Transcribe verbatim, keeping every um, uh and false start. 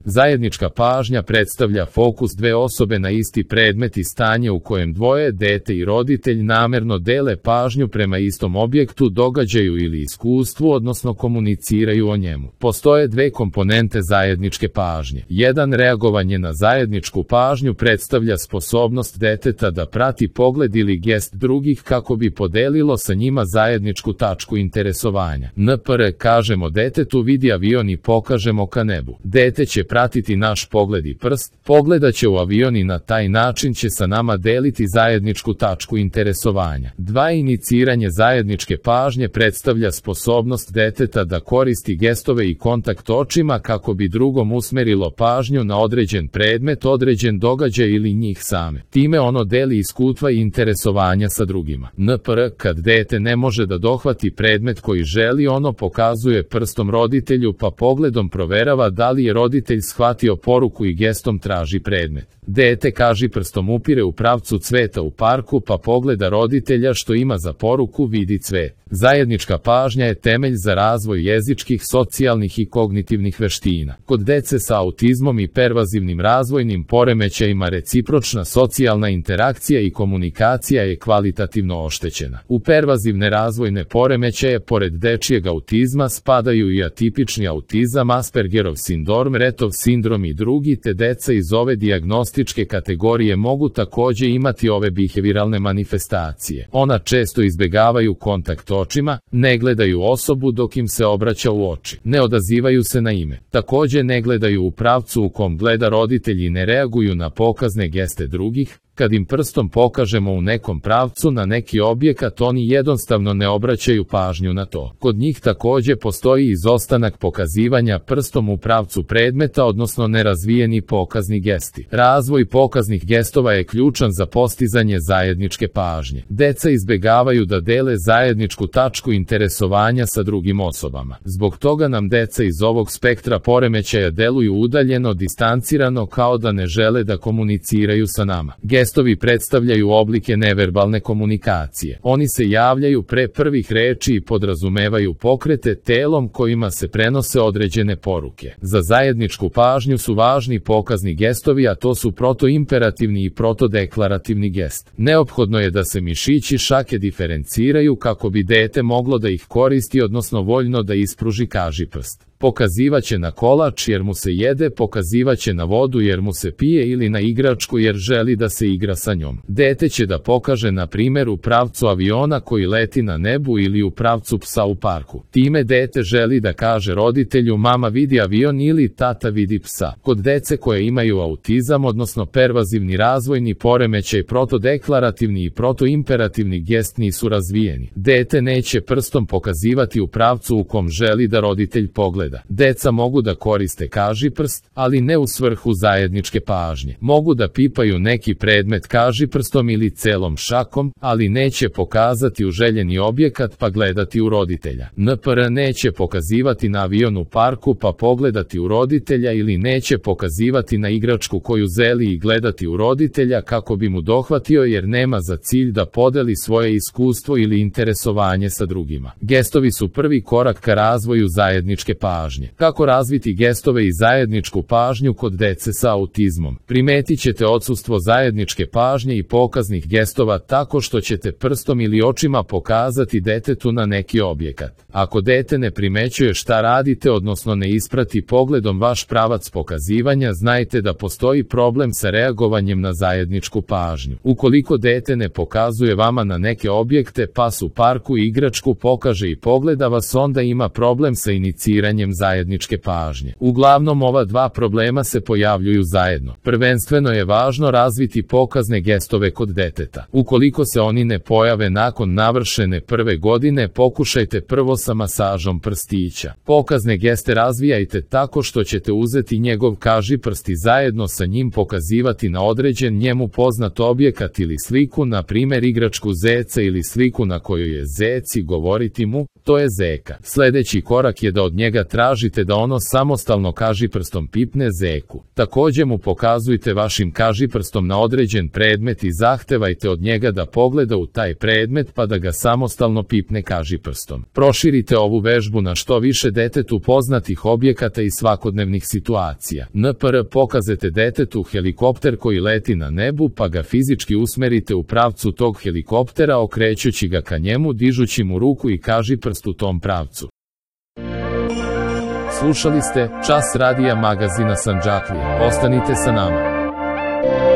Zajednička pažnja predstavlja fokus dve osobe na isti predmet i stanje u kojem dvoje, dete i roditelj, namerno dele pažnju prema istom objektu, događaju ili iskustvu, odnosno komuniciraju o njemu. Postoje dve komponente zajedničke pažnje. Jedan, reagovanje na zajedničku pažnju predstavlja sposobnost deteta da prati pogled ili gest drugih kako bi podelilo sa njima zajedničku tačku interesovanja. N P R, kažemo detetu vidi avion i pokažemo ka nebu. Dete će pratiti naš pogled i prst, pogledaće u avion i na taj način će sa nama deliti zajedničku tačku interesovanja. Dva, iniciranje zajedničke pažnje predstavlja sposobnost deteta da koristi gestove i kontakt očima kako bi drugom usmerilo pažnju na određen predmet, određen događaj ili njih same. Time ono deli iskustva i interesovanja sa drugima. N P R, kad dete ne može da dohvati predmet koji želi, ono pokazuje prstom roditelju pa pogledom proverava da li je roditelj shvatio poruku i gestom traži predmet. Dete kaži prstom upire u pravcu cveta u parku pa pogleda roditelja što ima za poruku vidi cvet. Zajednička pažnja je temelj za razvoj jezičkih, socijalnih i kognitivnih veština. Kod dece sa autizmom i pervazivnim razvojnim poremećajima recipročna socijalna interakcija i komunikacija je kvalitativno oštećena. U pervazivne razvojne poremećaje pored dečijeg autizma spadaju i atipični autizam, Aspergerov sindrom, Retov sindrom i drugi, te deca iz ove dijagnostičke kategorije mogu takođe imati ove biheviralne manifestacije. Ona često izbegavaju kontakt očima, ne gledaju osobu dok im se obraća u oči, ne odazivaju se na ime, takođe ne gledaju u pravcu u kom gleda roditelj i ne reaguju na pokazne geste drugih. Kad im prstom pokažemo u nekom pravcu na neki objekat, oni jednostavno ne obraćaju pažnju na to. Kod njih takođe postoji izostanak pokazivanja prstom u pravcu predmeta, odnosno nerazvijeni pokazni gesti. Razvoj pokaznih gestova je ključan za postizanje zajedničke pažnje. Deca izbegavaju da dele zajedničku tačku interesovanja sa drugim osobama. Zbog toga nam deca iz ovog spektra poremećaja deluju udaljeno, distancirano, kao da ne žele da komuniciraju sa nama. Gestovi predstavljaju oblike neverbalne komunikacije. Oni se javljaju pre prvih reči i podrazumevaju pokrete telom kojima se prenose određene poruke. Za zajedničku pažnju su važni pokazni gestovi, a to su protoimperativni i protodeklarativni gest. Neophodno je da se mišići šake diferenciraju kako bi dete moglo da ih koristi, odnosno voljno da ispruži kažiprst. Pokazivaće na kolač jer mu se jede, pokazivaće na vodu jer mu se pije ili na igračku jer želi da se igra sa njom. Dete će da pokaže na primjer u pravcu aviona koji leti na nebu ili u pravcu psa u parku. Time dete želi da kaže roditelju mama vidi avion ili tata vidi psa. Kod dece koje imaju autizam, odnosno pervazivni razvojni poremećaj, protodeklarativni i protoimperativni gest nisu razvijeni. Dete neće prstom pokazivati u pravcu u kom želi da roditelj pogleda. Deca mogu da koriste kažiprst, ali ne u svrhu zajedničke pažnje. Mogu da pipaju neki predmet kažiprstom ili celom šakom, ali neće pokazati u željeni objekat pa gledati u roditelja. N P R neće pokazivati na avion u parku pa pogledati u roditelja ili neće pokazivati na igračku koju želi i gledati u roditelja kako bi mu dohvatio jer nema za cilj da podeli svoje iskustvo ili interesovanje sa drugima. Gestovi su prvi korak ka razvoju zajedničke pažnje. Kako razviti gestove i zajedničku pažnju kod dece sa autizmom? Primetit ćete odsustvo zajedničke pažnje i pokaznih gestova tako što ćete prstom ili očima pokazati detetu na neki objekat. Ako dete ne primećuje šta radite, odnosno ne isprati pogledom vaš pravac pokazivanja, znajte da postoji problem sa reagovanjem na zajedničku pažnju. Ukoliko dete ne pokazuje vama na neke objekte, pas u parku i igračku pokaže i pogleda vas, onda ima problem sa iniciranjem zajedničke pažnje. Uglavnom ova dva problema se pojavljuju zajedno. Prvenstveno je važno razviti pokazne gestove kod deteta. Ukoliko se oni ne pojave nakon navršene prve godine, pokušajte prvo sa masažom prstića. Pokazne geste razvijajte tako što ćete uzeti njegov kažiprst i zajedno sa njim pokazivati na određen njemu poznat objekat ili sliku, na primjer igračku zeca ili sliku na kojoj je zec, i govoriti mu, To je zeka. Sljedeći korak je da od njega tražite da ono samostalno kažiprstom pipne zeku. Također mu pokazujte vašim kažiprstom na određen predmet i zahtevajte od njega da pogleda u taj predmet pa da ga samostalno pipne kažiprstom. Proširite ovu vežbu na što više detetu poznatih objekata i svakodnevnih situacija. N P R pokazete detetu helikopter koji leti na nebu pa ga fizički usmerite u pravcu tog helikoptera okrećući ga ka njemu, dižući mu ruku i kažiprst u tom pravcu. Slušali ste Čas radija magazina Sandžaklija. Ostanite sa nama.